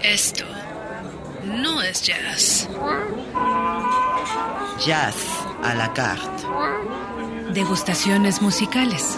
Esto no es jazz. Jazz à la carte. Degustaciones musicales.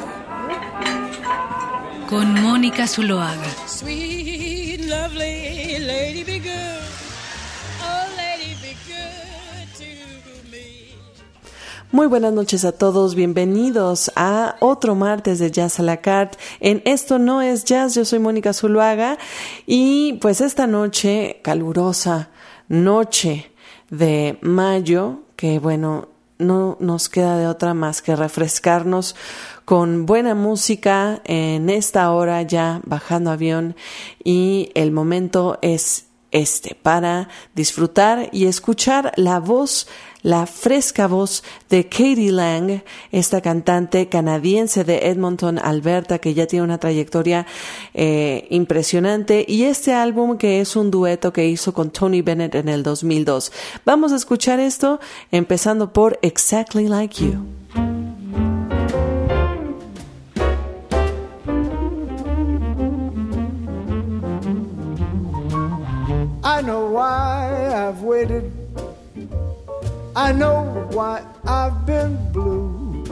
Con Mónica Zuloaga. Sweet, lovely lady, be good. Oh, lady, be good to me. Muy buenas noches a todos, bienvenidos a otro martes de Jazz à la carte. En Esto no es jazz, yo soy Mónica Zuloaga y pues esta noche, calurosa noche de mayo, que bueno, no nos queda de otra más que refrescarnos con buena música en esta hora ya bajando avión, y el momento es para disfrutar y escuchar la voz, la fresca voz de K.D. Lang, esta cantante canadiense de Edmonton, Alberta, que ya tiene una trayectoria impresionante, y este álbum que es un dueto que hizo con Tony Bennett en el 2002. Vamos a escuchar esto empezando por Exactly Like You. I know why I've waited. I know why I've been blue.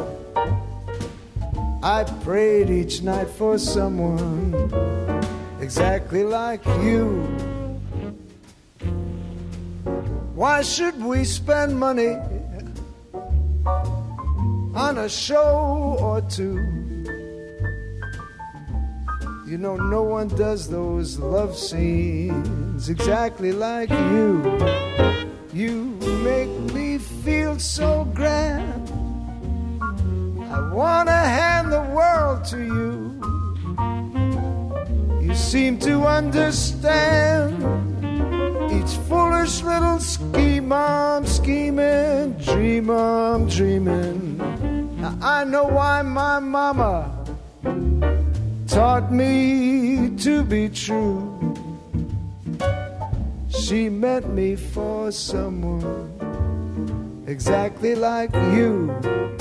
I prayed each night for someone exactly like you. Why should we spend money on a show or two? You know, no one does those love scenes exactly like you. You make me feel so grand. I wanna hand the world to you. You seem to understand each foolish little scheme I'm scheming, dream I'm dreaming. Now I know why my mama taught me to be true. She meant me for someone exactly like you.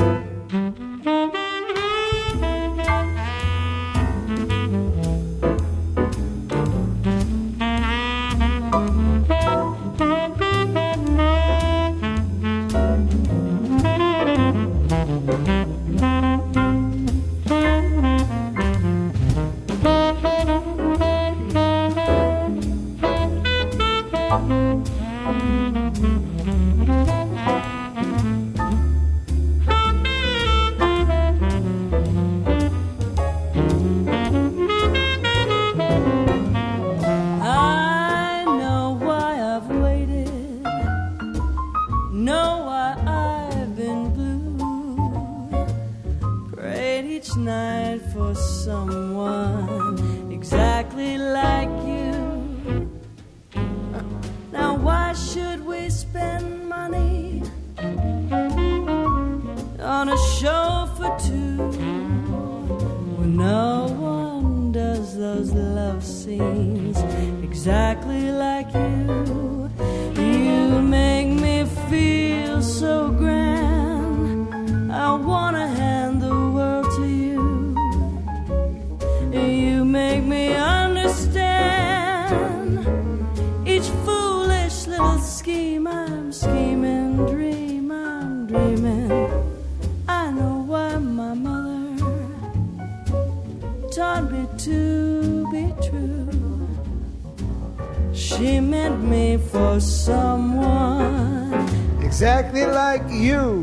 Exactly like you.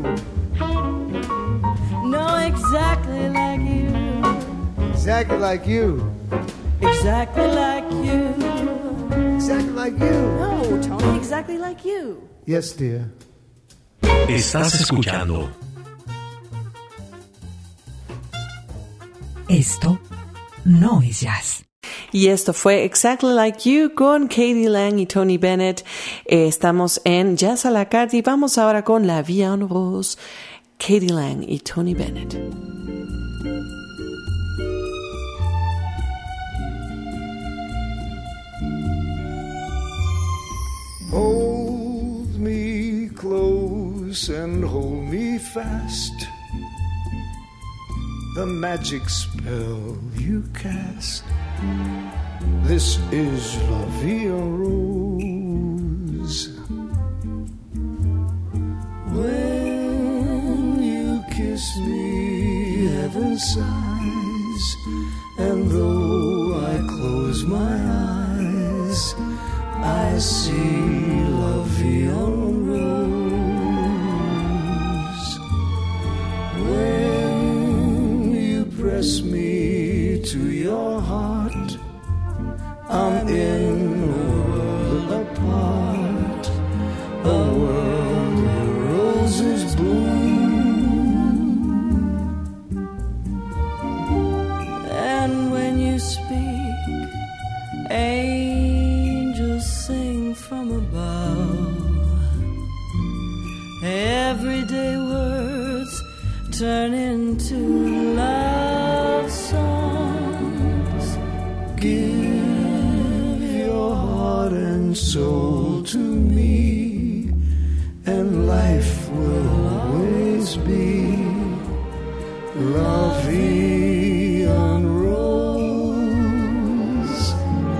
No, exactly like you. Exactly like you. Exactly like you. Exactly like you. No, Tony, exactly like you. Yes, dear. Estás escuchando Esto no es jazz. Y esto fue Exactly Like You con K.D. Lang y Tony Bennett. Estamos en Jazz à la carte y vamos ahora con La Vie en Rose, K.D. Lang y Tony Bennett. Hold me close and hold me fast. The magic spell you cast This is La Vie en Rose. When you kiss me, heaven sighs, and though I close my eyes, I see La Vie en Rose. When you press me to your heart, I'm in a world apart, a world where roses bloom. And when you speak, angels sing from above. Everyday words turn into love songs. Give your heart and soul to me, and life will always be La Vie en Rose.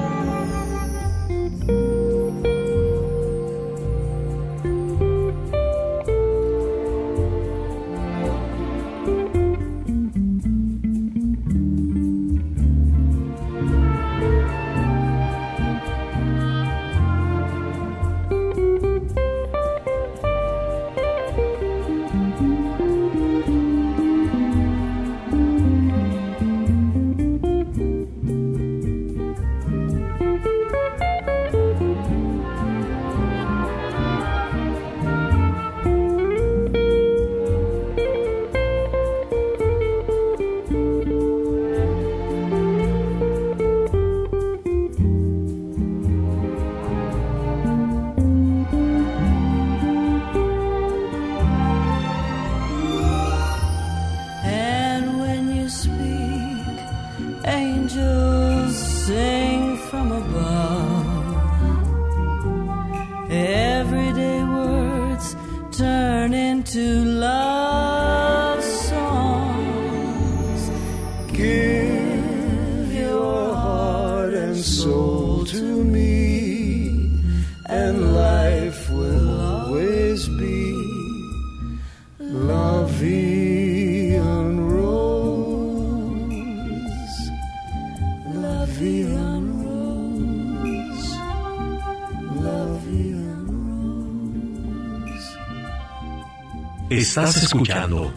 Angels sing from above. Everyday words turn into love songs. Give your heart and soul to me, and life will always be La Vie en Rose. La Vie en Rose. La Vie en Rose. Estás escuchando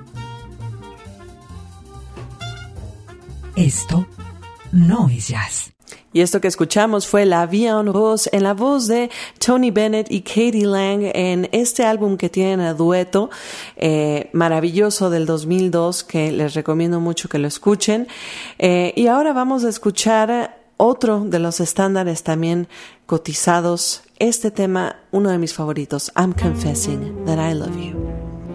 Esto no es jazz. Y esto que escuchamos fue La Vie en Rose en la voz de Tony Bennett y Katie Lang en este álbum que tienen a dueto, maravilloso del 2002, que les recomiendo mucho que lo escuchen. Y ahora vamos a escuchar otro de los estándares también cotizados. Este tema, uno de mis favoritos, I'm Confessing That I Love You.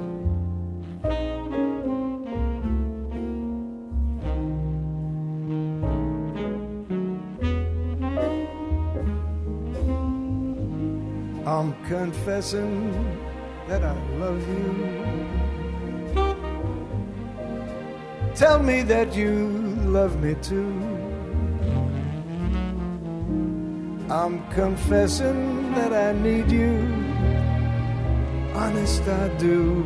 I'm confessing that I love you. Tell me that you love me too. I'm confessing that I need you. Honest, I do.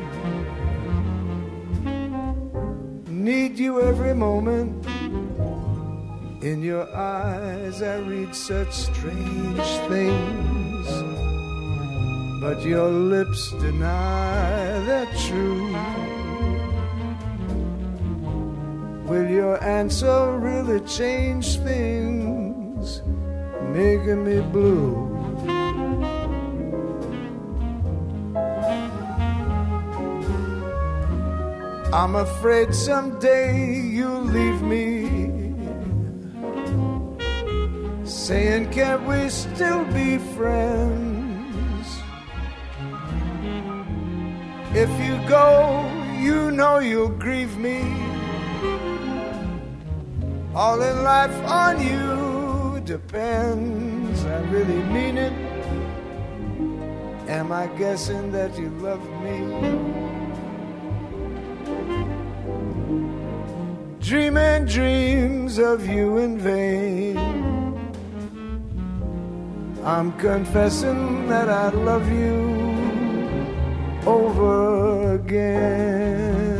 Need you every moment. In your eyes I read such strange things, but your lips deny they're true. Will your answer really change things, making me blue? I'm afraid someday you'll leave me, saying, can't we still be friends? If you go, you know you'll grieve me. All in life on you depends. I really mean it. Am I guessing that you love me? dreaming dreams of you in vain. I'm confessing that I love you over again.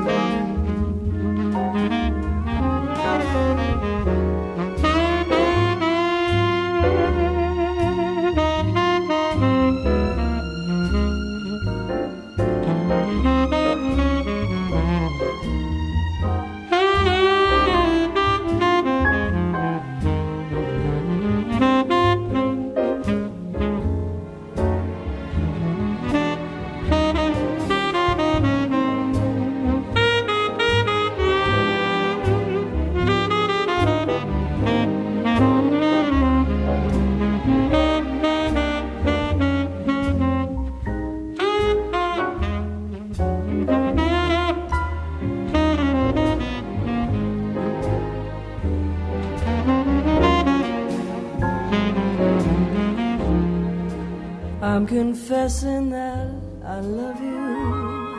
I'm confessing that I love you.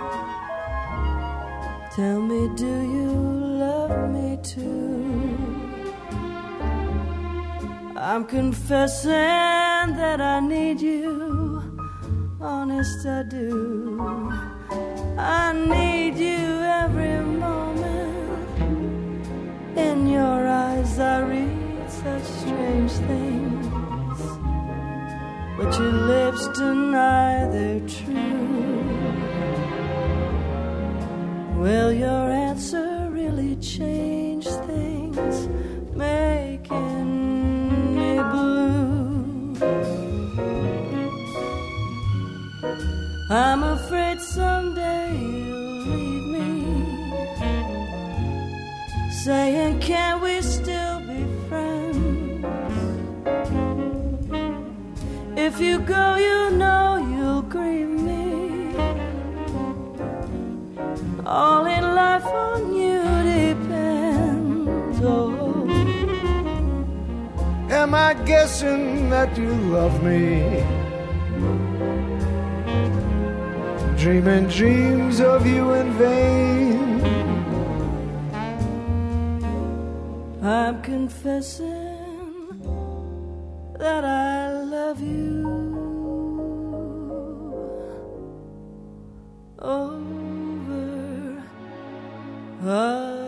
Tell me, do you love me too? I'm confessing that I need you. Honest, I do. I need you every moment. In your eyes I read such strange things, but your lips deny they're true. Will your answer really change things, making me blue? I'm afraid someday you'll leave me, saying, can't we still be friends? If you go, you know you'll grieve me. All in life on you depends. Oh, am I guessing that you love me? Dreaming dreams of you in vain. I'm confessing that I love you over again.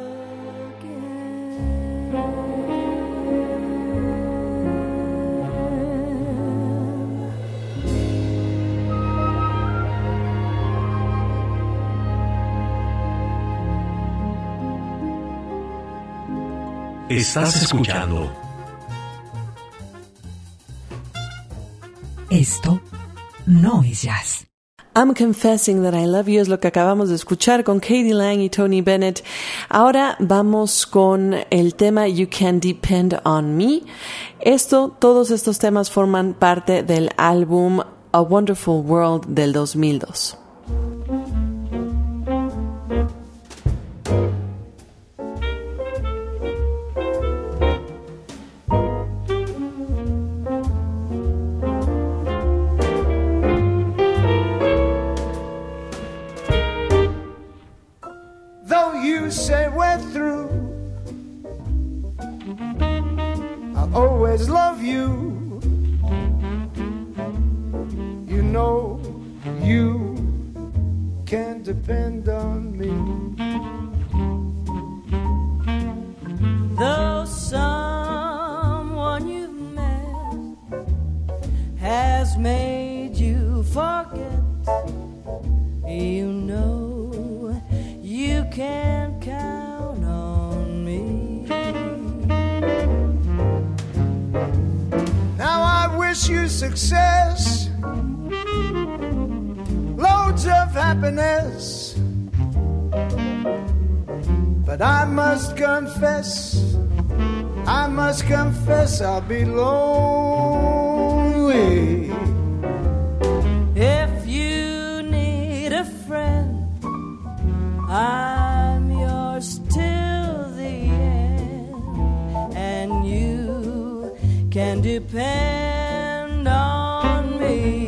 Estás escuchando. Esto no es jazz. I'm Confessing That I Love You es lo que acabamos de escuchar con Katie Lang y Tony Bennett. Ahora vamos con el tema You Can Depend on Me. Todos estos temas forman parte del álbum A Wonderful World del 2002. You say we're through, I'll always love you. You know you can depend on me. Though someone you've met has made you forget, you know you can count on me. Now I wish you success, loads of happiness, but I must confess I'll be lonely. If you need a friend, I'm yours till the end, and you can depend on me.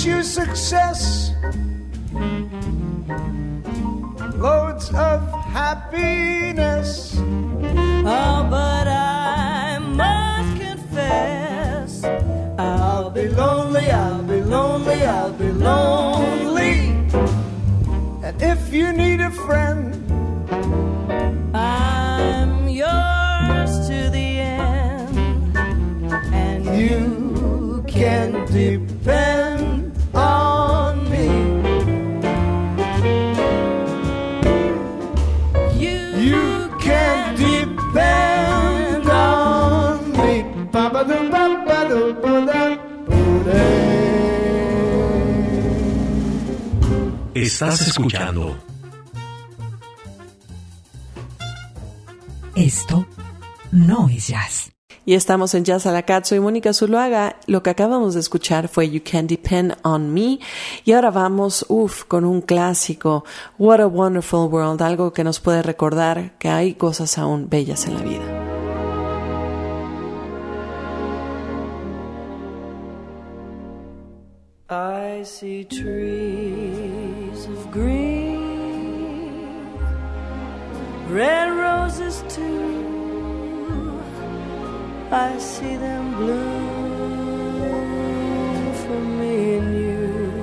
wish you success, loads of happiness. Oh, but I must confess, I'll be lonely, I'll be lonely, I'll be lonely. And if you need a friend, I'm yours to the end, and you can depend on me. You can depend on me. Estás escuchando Esto no es jazz. Y estamos en Jazz a la Carte. Soy Mónica Zuluaga. Lo que acabamos de escuchar fue You Can Depend on Me. Y ahora vamos, con un clásico, What a Wonderful World, algo que nos puede recordar que hay cosas aún bellas en la vida. I see trees of green, red roses too. I see them bloom for me and you,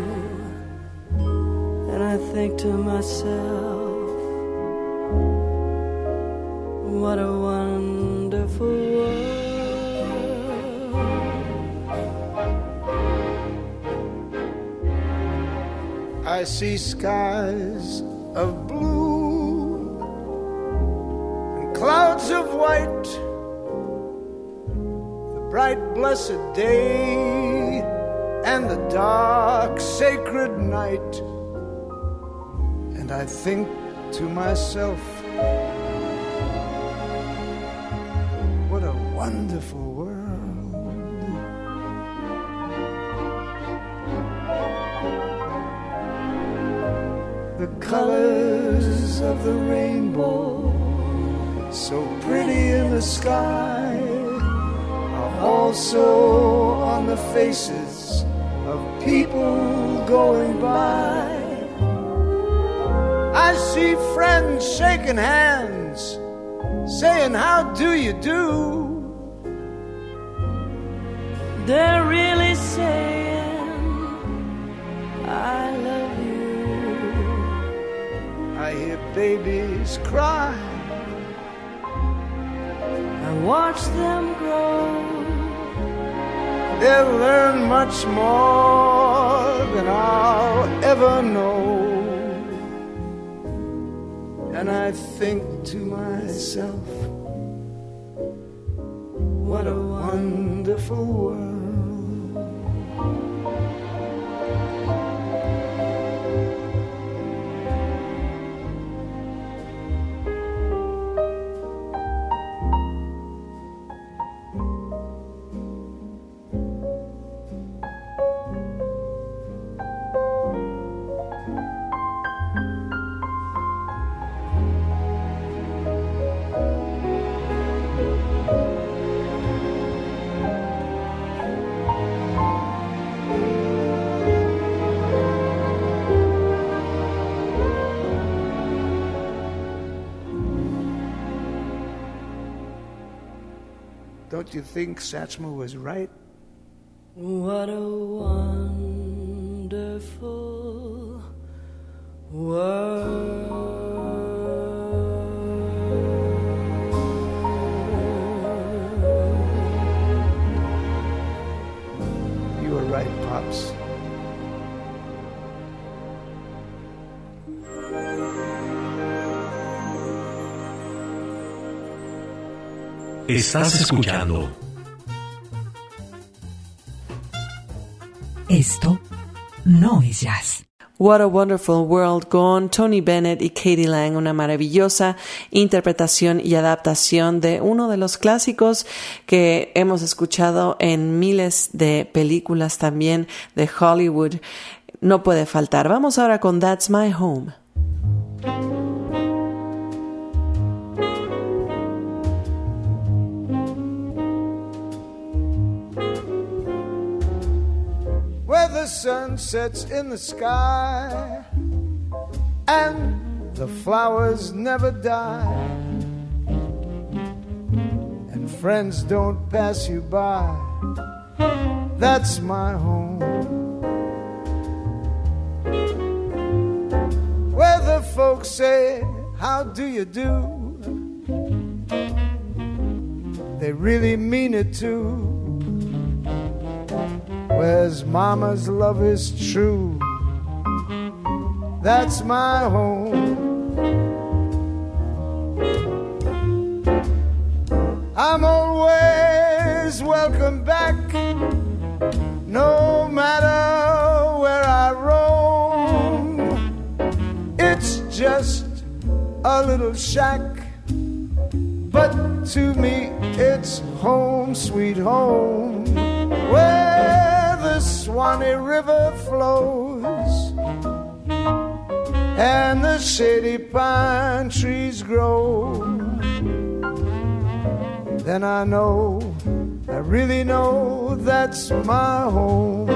and I think to myself, what a wonderful world. I see skies of blue and clouds of white, the bright blessed day and the dark sacred night. And I think to myself, what a wonderful world. The colors of the rainbow, so pretty in the sky, are also on the faces of people going by. I see friends shaking hands, saying, how do you do? They're really saying, I love you. I hear babies cry, I watch them grow. they'll learn much more than I'll ever know. And I think to myself, what a wonderful world. Don't you think Satchmo was right? What a wonderful world. You were right, Pops. Estás escuchando Esto no es jazz. What a Wonderful World con Tony Bennett y Katie Lang, una maravillosa interpretación y adaptación de uno de los clásicos que hemos escuchado en miles de películas también de Hollywood. No puede faltar. Vamos ahora con That's My Home. Well, where the sun sets in the sky and the flowers never die, and friends don't pass you by. That's my home. Where the folks say, how do you do? They really mean it too. Where's mama's love is true. That's my home. I'm always welcome back, no matter where I roam. It's just a little shack, but to me it's home, sweet home, where the Swanee River flows and the shady pine trees grow. Then I know, I really know that's my home.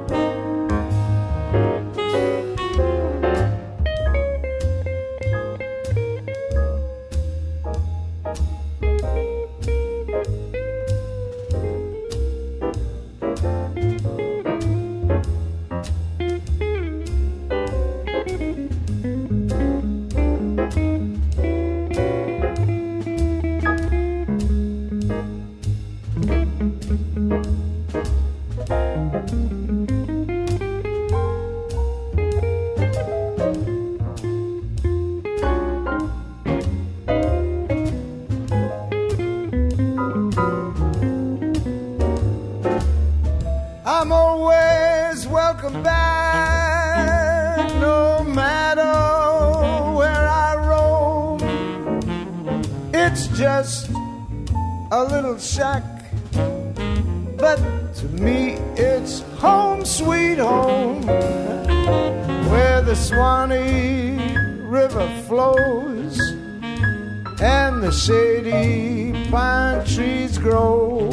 I'm always welcome back, no matter where I roam. It's just a little shack, but to me it's home, sweet home, where the Swanee River flows and the shady pine trees grow.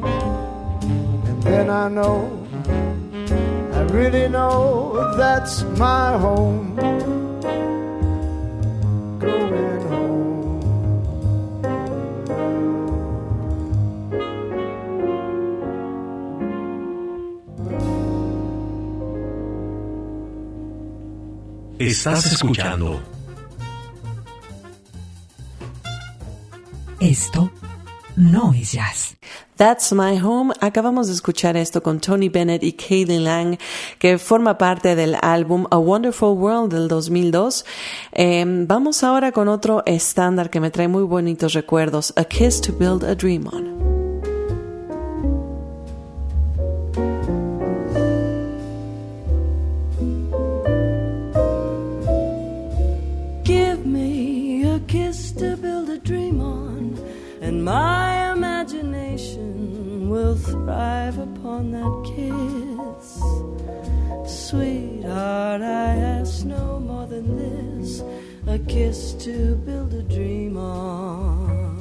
Then I know, I really know that's my home, going home. Estás escuchando. Esto no es jazz. That's My Home. Acabamos de escuchar esto con Tony Bennett y Kaylin Lang, que forma parte del álbum A Wonderful World del 2002. Vamos ahora con otro estándar que me trae muy bonitos recuerdos, A Kiss to Build a Dream On. Give me a kiss to build a dream on, and my imagination will thrive upon that kiss. Sweetheart, I ask no more than this, a kiss to build a dream on.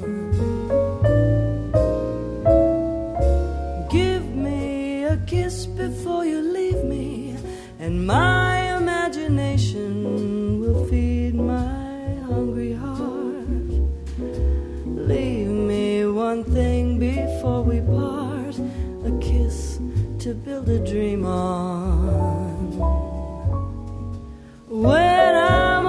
Give me a kiss before you leave me, and my imagination will feed my hungry heart. Leave me one thing before we part, a kiss to build a dream on. When I'm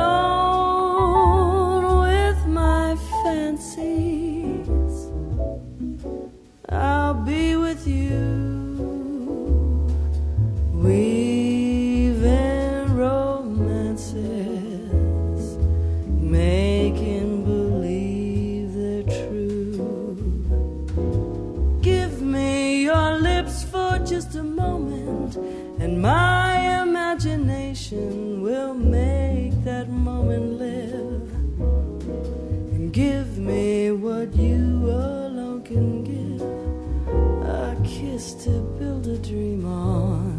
alone with my fancies, I'll be with you, weaving romances, making believe they're true. Give me your lips for just a moment, and my imagination will make that moment live. And give me what you alone can give, a kiss to build a dream on.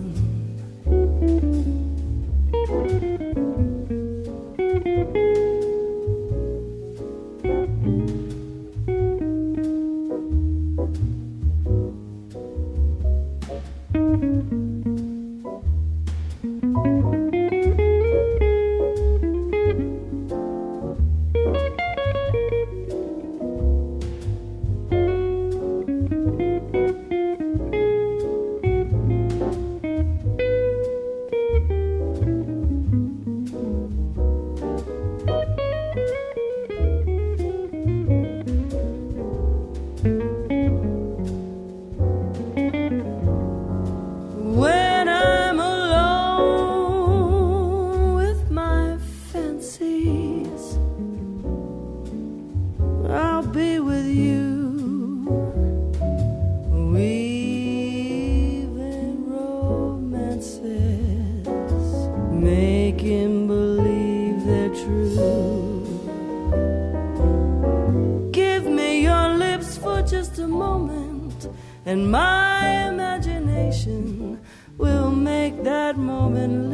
and my imagination will make that moment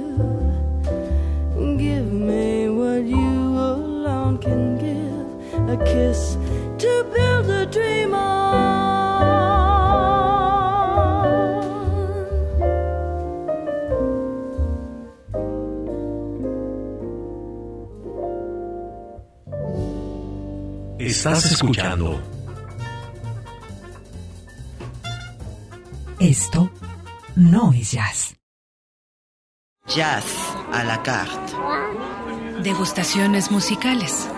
live. Give me what you alone can give, a kiss to build a dream on. Estás escuchando. Esto no es jazz. Jazz à la carte. Degustaciones musicales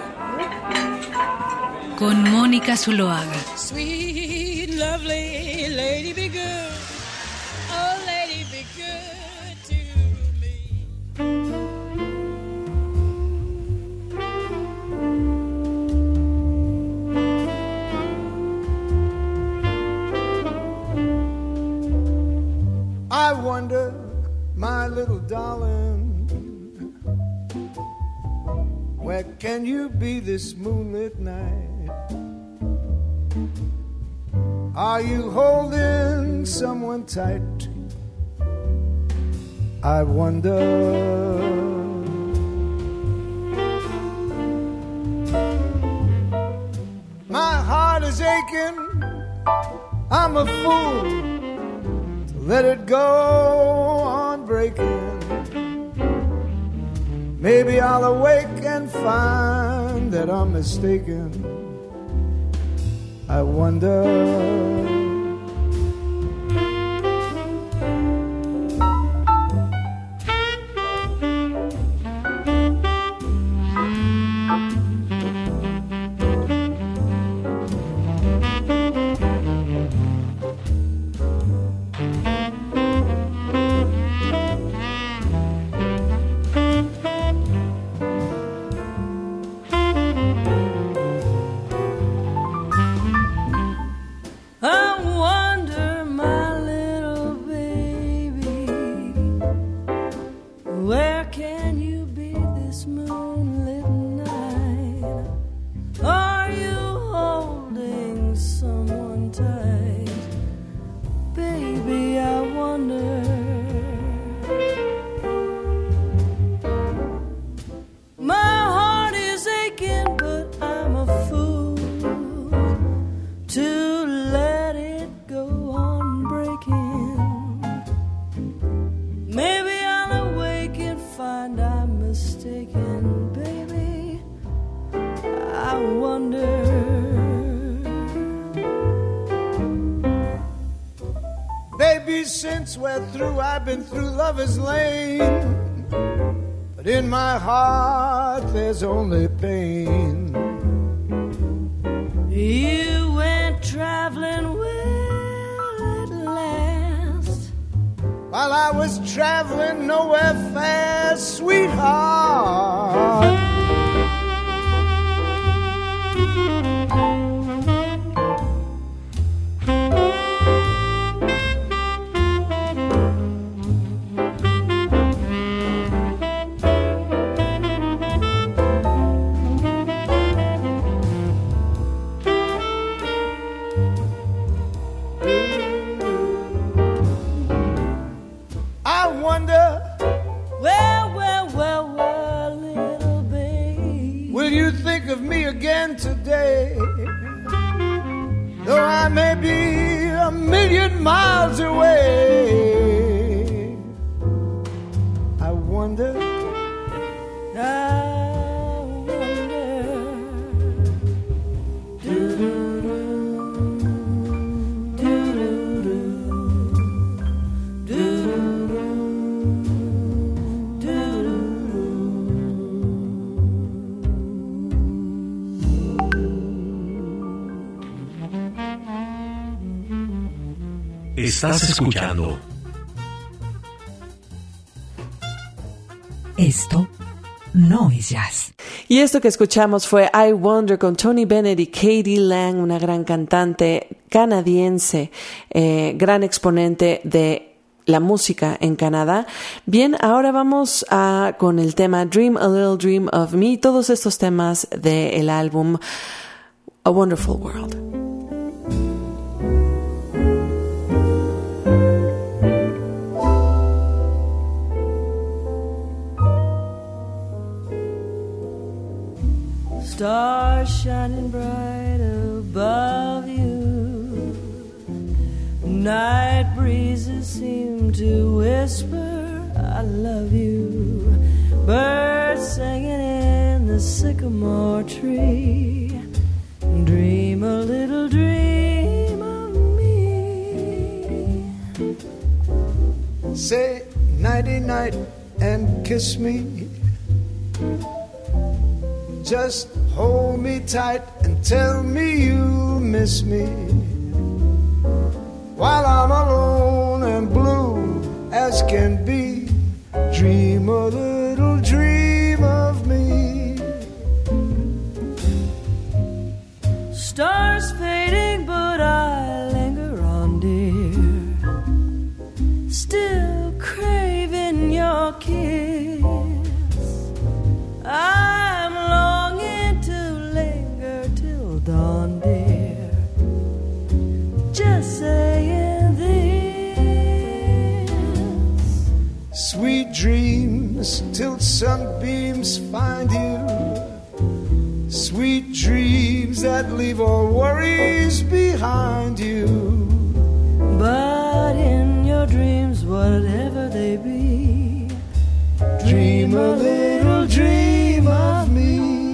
con Mónica Zuloaga. Sweet, lovely lady, be good. Oh, lady, be good to me. I wonder, my little darling, where can you be this moonlit night? Are you holding someone tight? I wonder. My heart is aching, I'm a fool to let it go on breaking. Maybe I'll awake and find that I'm mistaken. I wonder. Since we're through, I've been through Lover's Lane, but in my heart there's only pain. You went traveling well at last, while I was traveling nowhere fast, sweetheart. Of me again today, though I may be a million miles away. I wonder, Estás escuchando. Esto no es jazz. Y esto que escuchamos fue I Wonder con Tony Bennett y Katie Lang, una gran cantante canadiense, gran exponente de la música en Canadá. Bien, ahora vamos con el tema Dream a Little Dream of Me, todos estos temas del álbum A Wonderful World. stars shining bright above you. Night breezes seem to whisper, I love you. Birds singing in the sycamore tree. Dream a little dream of me. Say nighty-night and kiss me. Just hold me tight and tell me you miss me. While I'm alone and blue as can be, dream a little dream of me. Stars fading, but I linger on, dear. Still craving your kiss. I'm longing to linger till dawn, dear. Just saying this. Sweet dreams till sunbeams find you. Sweet dreams that leave all worries behind you. But in your dreams, whatever they be, dream a little dream of me.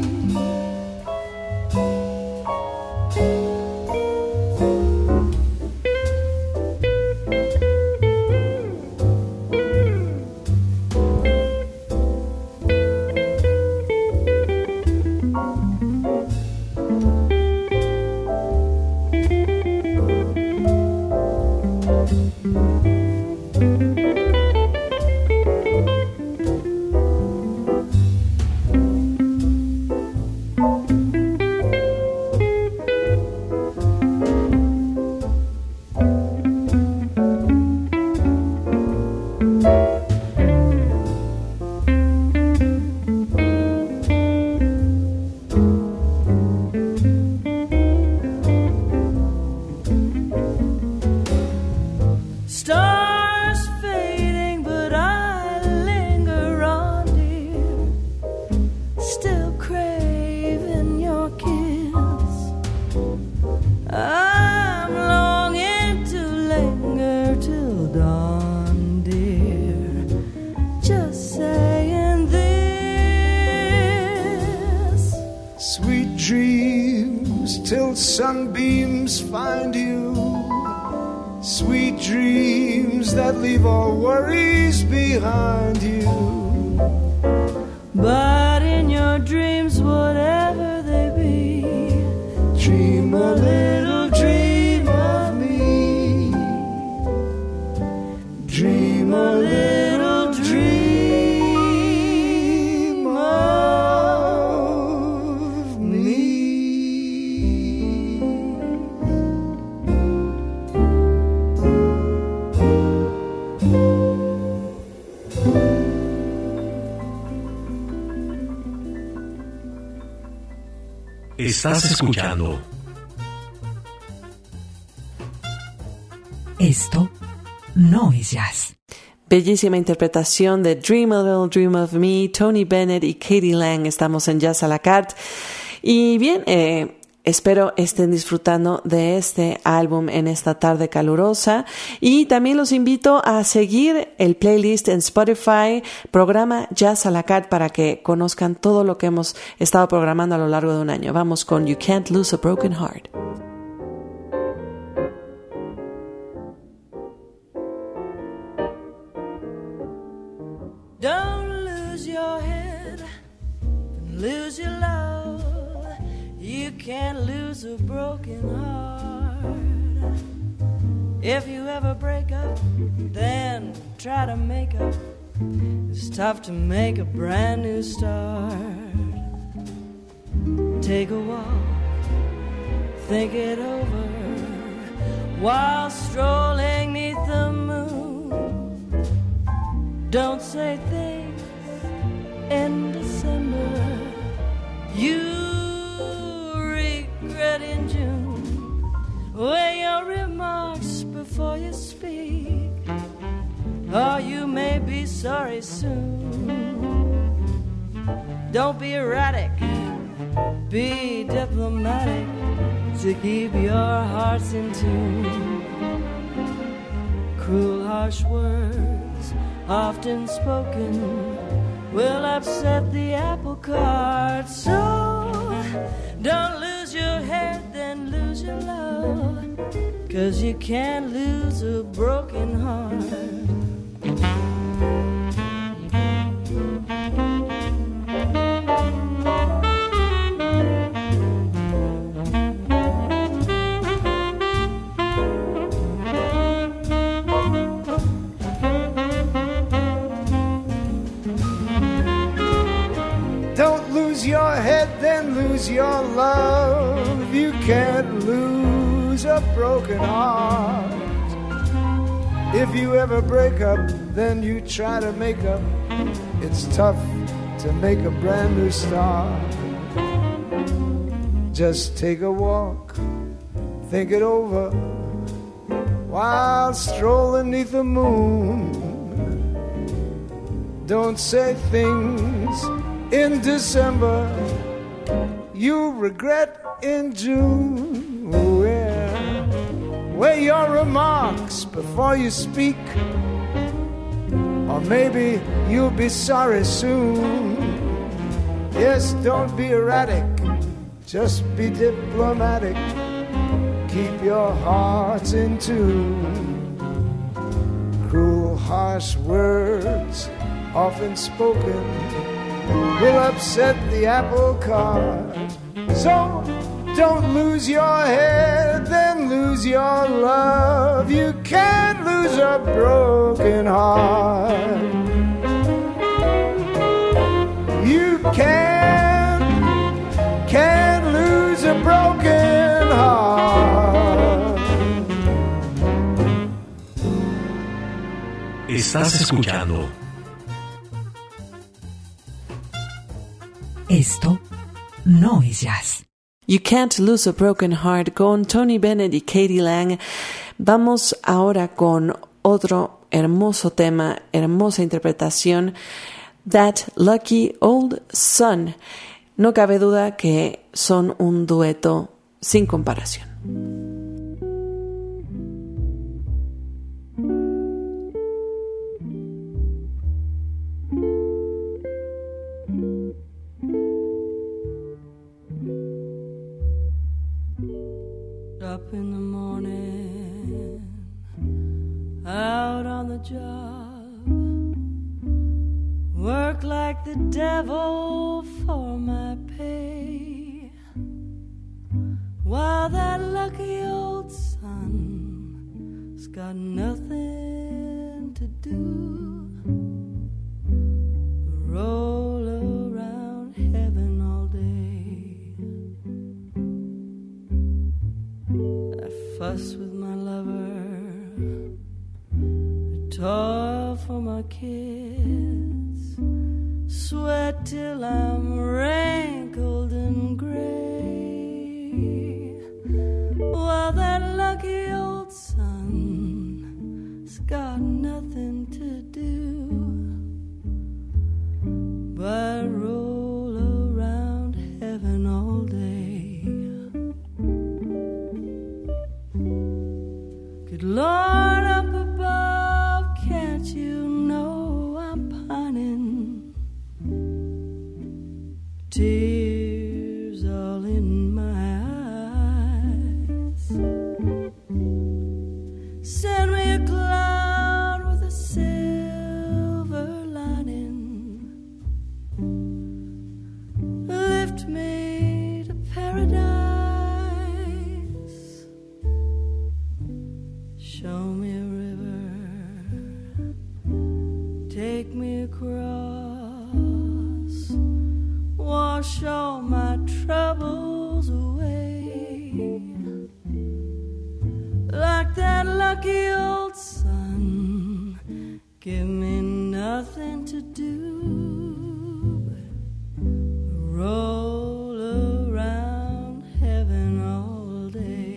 Sunbeams find you. Sweet dreams that leave all worries behind you. But in your dreams, whatever they be, dream a little dream of me. Dream a little dream of me. Estás escuchando. Esto no es jazz. Bellísima interpretación de Dream a Little Dream of Me, Tony Bennett y Katie Lang. Estamos en Jazz à la Carte. Y bien, espero estén disfrutando de este álbum en esta tarde calurosa. Y también los invito a seguir el playlist en Spotify, programa Jazz à la Carte, para que conozcan todo lo que hemos estado programando a lo largo de un año. Vamos con You Can't Lose a Broken Heart. Don't lose your head, lose your love. You can't lose a broken heart. If you ever break up, then try to make up. It's tough to make a brand new start. Take a walk, think it over, while strolling 'neath the moon. Don't say things in December you regret in June. Weigh your remarks before you speak, or you may be sorry soon. Don't be erratic, Be diplomatic to keep your hearts in tune. Cruel, harsh words, often spoken, will upset the apple cart. So don't lose your head, then lose your love, 'cause you can't lose a broken heart. Your head, then lose your love. You can't lose a broken heart. If you ever break up, then you try to make up. It's tough to make a brand new start. Just take a walk, think it over, while strolling neath the moon. Don't say things in December you regret in June. Weigh your remarks before you speak, or maybe you'll be sorry soon. Yes, don't be erratic, just be diplomatic. Keep your hearts in tune. Cruel, harsh words, often spoken, will upset the apple cart. So don't lose your head, then lose your love. You can't lose a broken heart. You can't lose a broken heart. Estás escuchando Esto no es jazz. You Can't Lose a Broken Heart con Tony Bennett y Katie Lang. Vamos ahora con otro hermoso tema, hermosa interpretación, That Lucky Old Sun. No cabe duda que son un dueto sin comparación. Up in the morning, out on the job, work like the devil for my pay, while that lucky old sun's got nothing to do but roll around heaven all day. I fuss with my lover, I toil for my kids, sweat till I'm wrinkled and gray, while that lucky old sun's got nothing to do but roll around heaven all day. Good Lord up above, can't you know I'm pining? Tears all in my eyes. Send me a cloud with a silver lining. Lift me to paradise. Show me a river, take me across, wash all my troubles away, like that lucky old sun. Give me nothing to do but roll around heaven all day.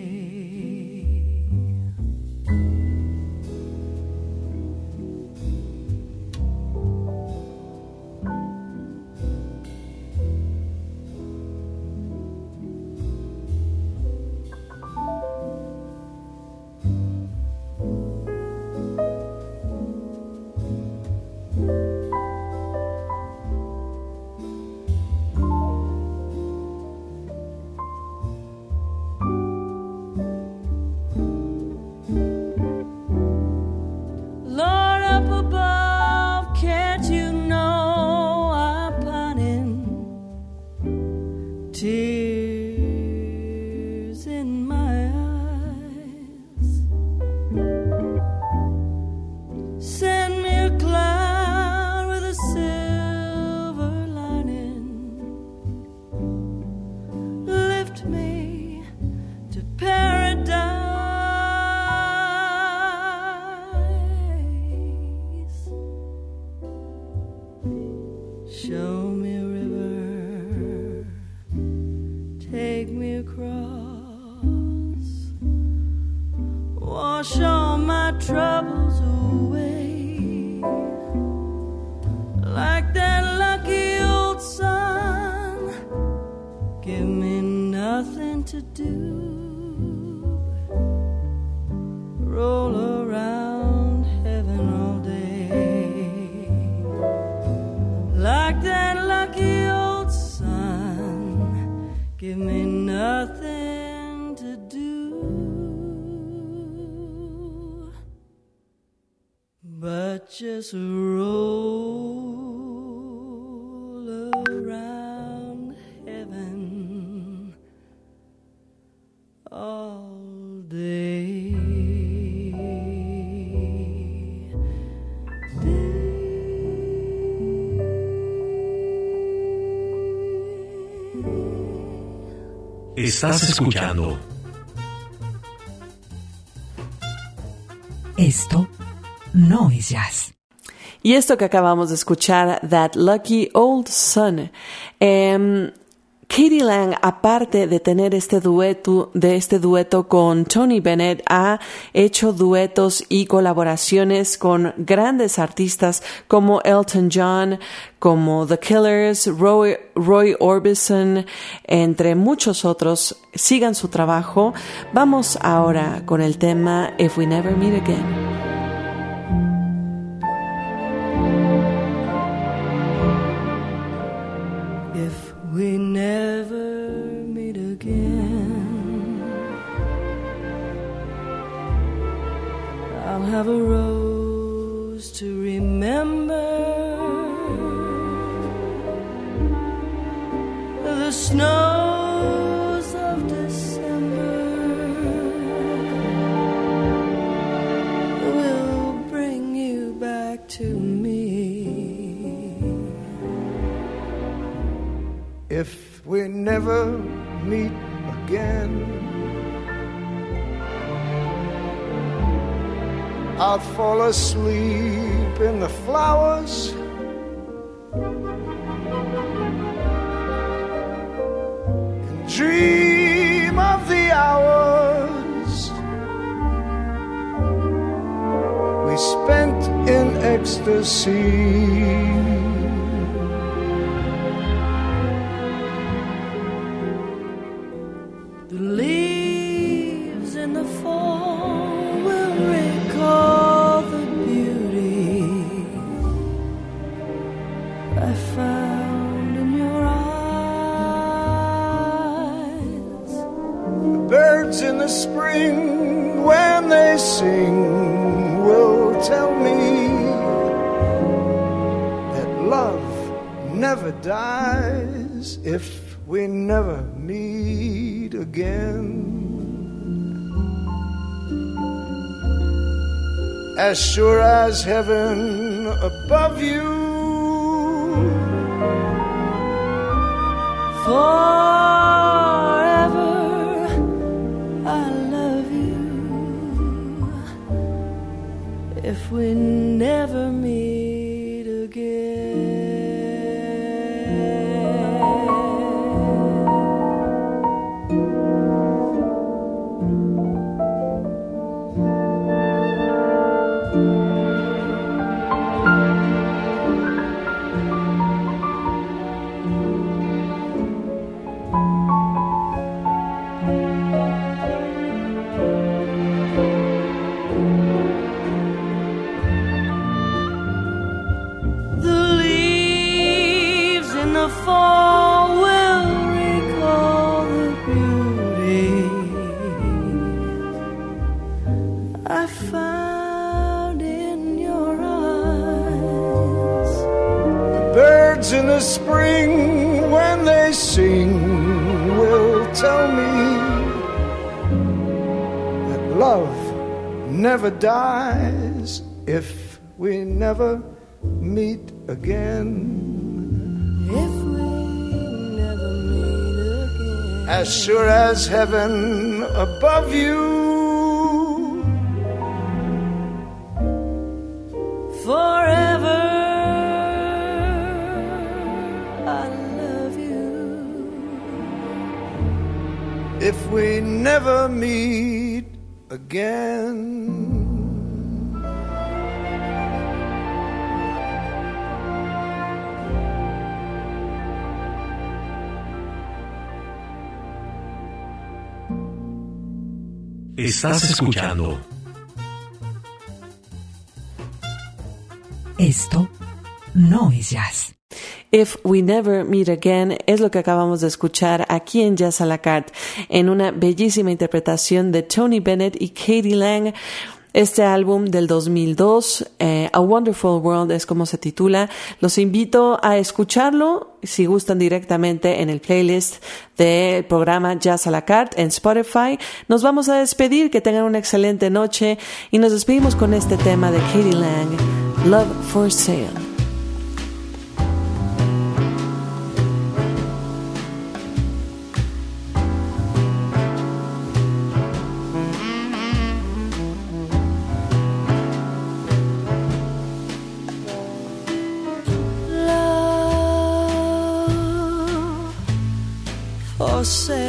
Show me a river, take me across, wash all my troubles away, like that lucky old sun. Give me nothing to do, roll around heaven all day, like that lucky old sun. Give me nothing to do but just roll around heaven all day. Estás escuchando. Esto no es jazz. Y esto que acabamos de escuchar, That Lucky Old Sun. Katie Lang, aparte de tener este dueto con Tony Bennett, ha hecho duetos y colaboraciones con grandes artistas como Elton John, como The Killers, Roy Orbison, entre muchos otros. Sigan su trabajo. Vamos ahora con el tema If We Never Meet Again. We never meet again, I'll have a rose to remember the snows of December will bring you back to me. If we never meet again, I'll fall asleep in the flowers and dream of the hours we spent in ecstasy. In the spring when they sing will tell me that love never dies if we never meet again. As sure as heaven above you, forever I love you. If we never meet again. In the spring when they sing will tell me that love never dies if we never meet again. If we never meet again. As sure as heaven above you, forever if we never meet again. Estás escuchando. Esto no es jazz. If We Never Meet Again es lo que acabamos de escuchar aquí en Jazz à la Carte, en una bellísima interpretación de Tony Bennett y Katie Lang. Este álbum del 2002, A Wonderful World es como se titula. Los invito a escucharlo, si gustan, directamente en el playlist del programa Jazz à la Carte en Spotify. Nos vamos a despedir, que tengan una excelente noche y nos despedimos con este tema de Katie Lang, Love for Sale. For sale,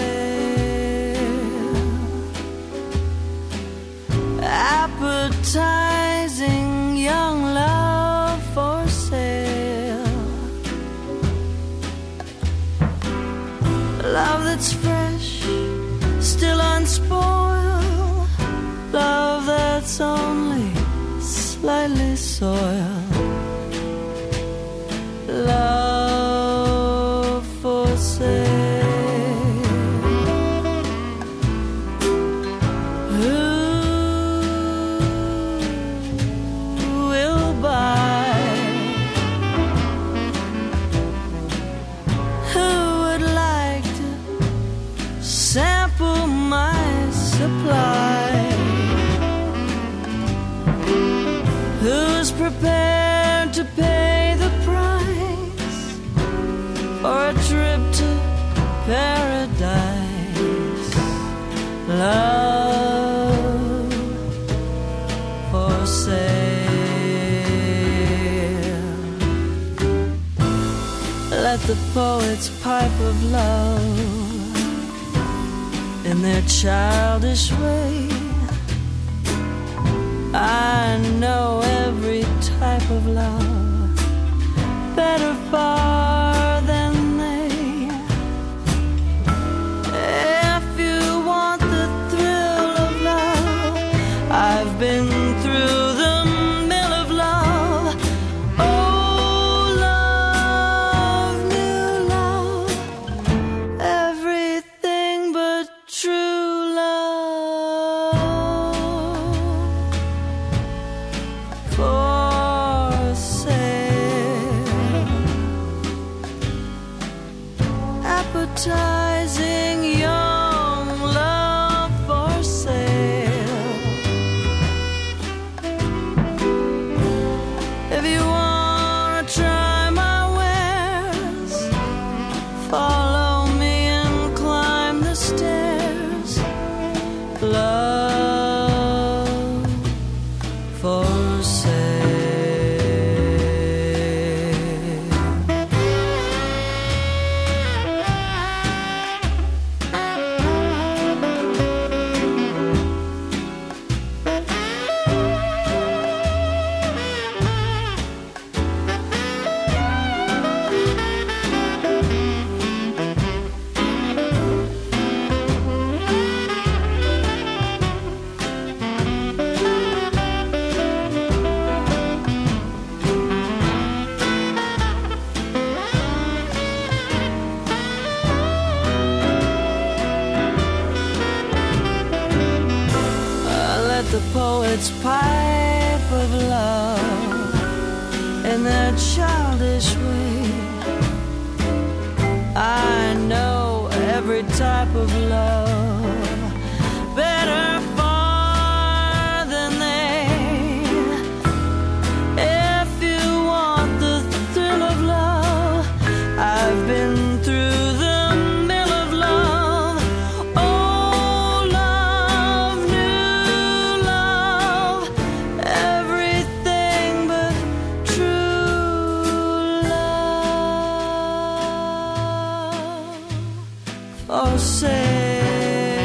appetizing young love for sale, love that's fresh, still unspoiled, love that's only slightly soiled, love for sale. Sample my supply. Who's prepared to pay the price for a trip to paradise? Love for sale. Let the poets pipe of love in their childish way. I know every type of love better far than they. If you want the thrill of love, I've been through the mill of love. Oh, love, new love, everything but true love for sale. Appetizing young love for sale. If you wanna try my wares, follow me and climb the stairs. Love for sale. Let the poets pipe of love in their childish way. I know every type of love better far than they. If you want the thrill of love, I've been through the mill of love. Oh, love, new love, everything but true love for sale.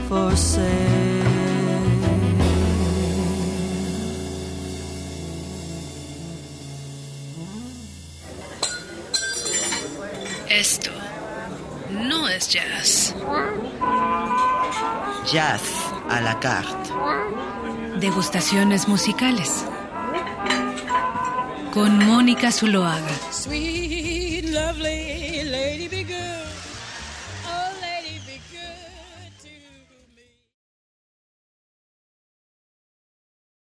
for sale. Esto no es jazz. Jazz à la carte. Degustaciones musicales. Con Mónica Zuloaga. Sweet, lovely lady, be